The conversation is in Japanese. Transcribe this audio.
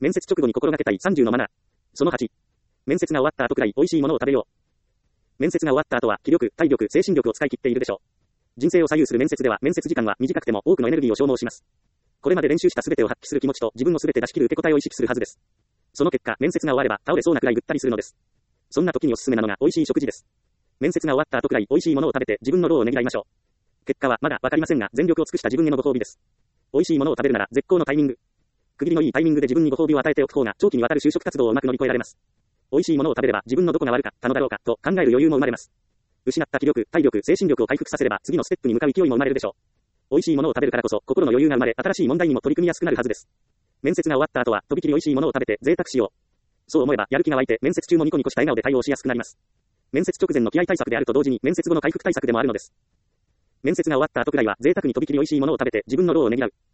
面接直後に心がけたい30のマナー。その8。面接が終わった後くらい美味しいものを食べよう。面接が終わった後は気力、体力、精神力を使い切っているでしょう。人生を左右する面接では面接時間は短くても多くのエネルギーを消耗します。これまで練習した全てを発揮する気持ちと自分を全て出し切る受け答えを意識するはずです。その結果、面接が終われば倒れそうなくらいぐったりするのです。そんな時におすすめなのが美味しい食事です。面接が終わった後くらい美味しいものを食べて自分の労をねぎらいましょう。結果はまだわかりませんが、全力を尽くした自分へのご褒美です。美味しいものを食べるなら絶好のタイミング。区切りのいいタイミングで自分にご褒美を与えておく方が長期にわたる就職活動をうまく乗り越えられます。美味しいものを食べれば自分のどこが悪かったのだろうかと考える余裕も生まれます。失った気力、体力、精神力を回復させれば次のステップに向かう勢いも生まれるでしょう。美味しいものを食べるからこそ心の余裕が生まれ新しい問題にも取り組みやすくなるはずです。面接が終わった後はとびきり美味しいものを食べて贅沢しよう。そう思えばやる気が湧いて面接中もニコニコした笑顔で対応しやすくなります。面接直前の気合対策であると同時に面接後の回復対策でもあるのです。面接が終わった後くらいは贅沢にとびきり美味しいものを食べて自分の労をねぎらう。